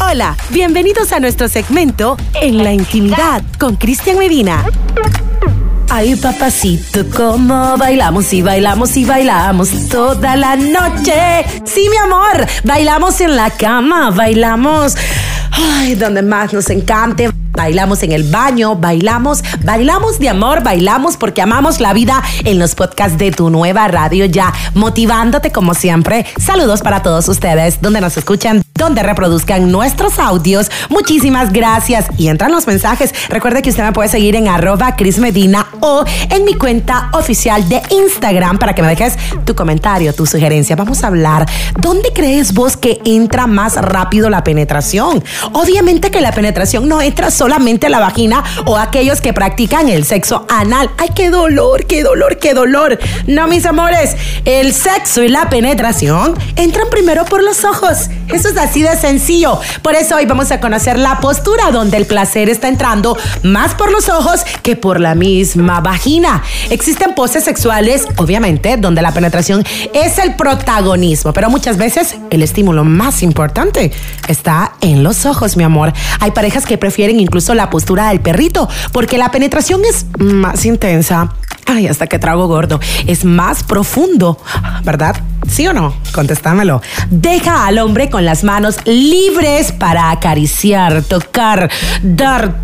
Hola, bienvenidos a nuestro segmento En la Intimidad con Cristian Medina. Ay, papacito, cómo bailamos y bailamos y bailamos toda la noche. Sí, mi amor, bailamos en la cama, bailamos, donde más nos encante. Bailamos en el baño, bailamos de amor, bailamos porque amamos la vida en los podcasts de tu nueva radio ya, motivándote como siempre. Saludos para todos ustedes, donde nos escuchan, donde reproduzcan nuestros audios. Muchísimas gracias. Y entran los mensajes. Recuerde que usted me puede seguir en @CrisMedina o en mi cuenta oficial de Instagram para que me dejes tu comentario, tu sugerencia. Vamos a hablar. ¿Dónde crees vos que entra más rápido la penetración? Obviamente que la penetración no entra solamente a la vagina o aquellos que practican el sexo anal. ¡Ay, qué dolor, qué dolor, qué dolor! No, mis amores, el sexo y la penetración entran primero por los ojos. Eso es así de sencillo. Por eso hoy vamos a conocer la postura donde el placer está entrando más por los ojos que por la misma vagina. Existen poses sexuales, obviamente, donde la penetración es el protagonismo, pero muchas veces el estímulo más importante está en los ojos, mi amor. Hay parejas que prefieren incluso la postura del perrito porque la penetración es más intensa. Ay, hasta que trago gordo. Es más profundo, ¿verdad? ¿Sí o no? Contéstamelo. Deja al hombre con las manos libres para acariciar, tocar, dar,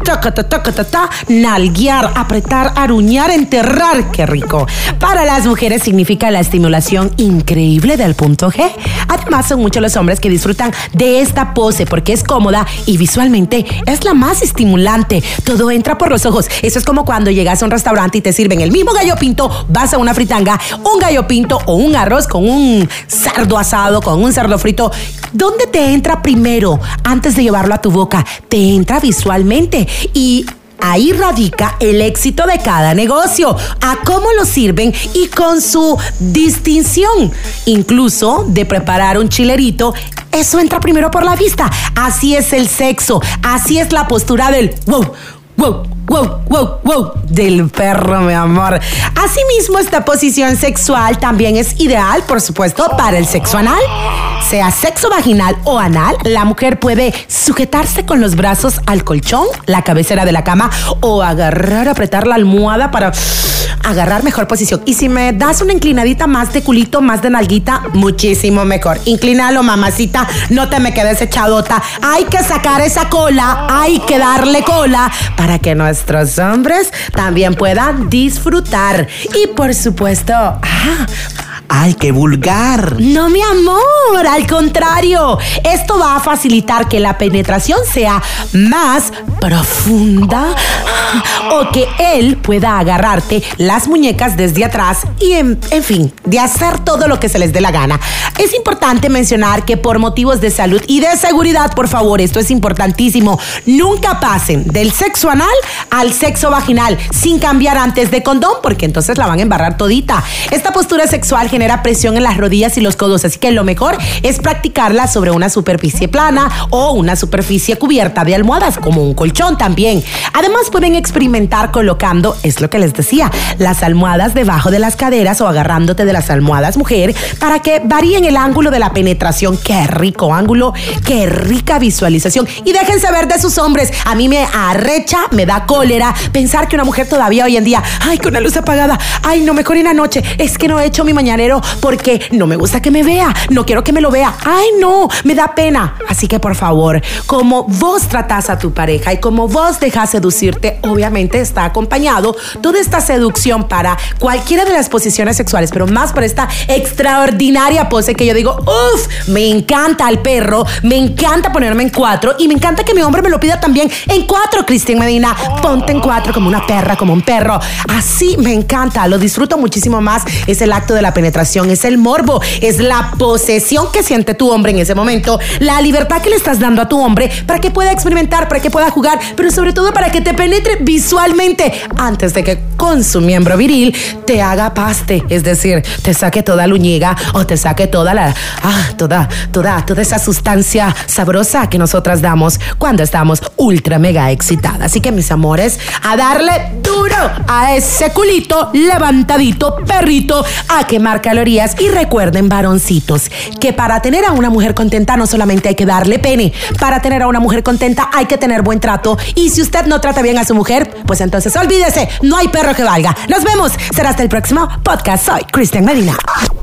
nalguear, apretar, aruñar, enterrar. ¡Qué rico! Para las mujeres significa la estimulación increíble del punto G. Además, son muchos los hombres que disfrutan de esta pose porque es cómoda y visualmente es la más estimulante. Todo entra por los ojos. Eso es como cuando llegas a un restaurante y te sirven el mismo gallo pinto, vas a una fritanga, un gallo pinto o un arroz con un cerdo asado, con un cerdo frito. ¿Dónde te entra primero antes de llevarlo a tu boca? Te entra visualmente y ahí radica el éxito de cada negocio, a cómo lo sirven y con su distinción. Incluso de preparar un chilerito, eso entra primero por la vista. Así es el sexo, así es la postura del wow, wow, wow, wow, wow del perro, mi amor. Asimismo, esta posición sexual también es ideal, por supuesto, para el sexo anal. Sea sexo vaginal o anal, la mujer puede sujetarse con los brazos al colchón, la cabecera de la cama o apretar la almohada para agarrar mejor posición. Y si me das una inclinadita más de culito, más de nalguita, muchísimo mejor. Inclínalo, mamacita, no te me quedes echadota. Hay que sacar esa cola, hay que darle cola para que nuestros hombres también puedan disfrutar. Y por supuesto, ¡ay, qué vulgar! No, mi amor, al contrario. Esto va a facilitar que la penetración sea más profunda o que él pueda agarrarte las muñecas desde atrás y, en fin, de hacer todo lo que se les dé la gana. Es importante mencionar que por motivos de salud y de seguridad, por favor, esto es importantísimo, nunca pasen del sexo anal al sexo vaginal sin cambiar antes de condón, porque entonces la van a embarrar todita. Esta postura sexual genera presión en las rodillas y los codos, así que lo mejor es practicarla sobre una superficie plana o una superficie cubierta de almohadas, como un colchón también. Además, pueden experimentar colocando, es lo que les decía, las almohadas debajo de las caderas o agarrándote de las almohadas, mujer, para que varíen el ángulo de la penetración. ¡Qué rico ángulo! ¡Qué rica visualización! Y déjense ver de sus hombres. A mí me arrecha, me da cólera pensar que una mujer todavía hoy en día, ay, con la luz apagada, ay, no, mejor en la noche, es que no he hecho mi mañanero porque no me gusta que me vea, no quiero que me lo vea, ay, no, me da pena. Así que, por favor, como vos tratás a tu pareja y como vos dejas seducirte, obviamente está acompañado toda esta seducción para cualquiera de las posiciones sexuales, pero más por esta extraordinaria pose que yo digo, uff, me encanta el perro, me encanta ponerme en cuatro y me encanta que mi hombre me lo pida también en cuatro. Cristian Medina, ponte en cuatro como una perra, como un perro. Así me encanta, lo disfruto muchísimo más. Es el acto de la penetración, es el morbo, es la posesión que siente tu hombre en ese momento, la libertad que le estás dando a tu hombre para que pueda experimentar, para que pueda jugar, pero sobre todo para que te penetre visualmente antes de que con su miembro viril te haga paste, es decir, te saque toda la uñiga o te saque toda la toda esa sustancia sabrosa que nosotras damos cuando estamos ultra mega excitadas. Así que, mis amores, a darle duro a ese culito levantadito, perrito, a quemar calorías. Y recuerden, varoncitos, que para tener a una mujer contenta no solamente hay que darle pene. Para tener a una mujer contenta hay que tener buen trato. Y si usted no trata bien a su mujer, pues entonces olvídese, no hay perro que valga. Nos vemos. Será hasta el próximo podcast. Soy Cristian Medina.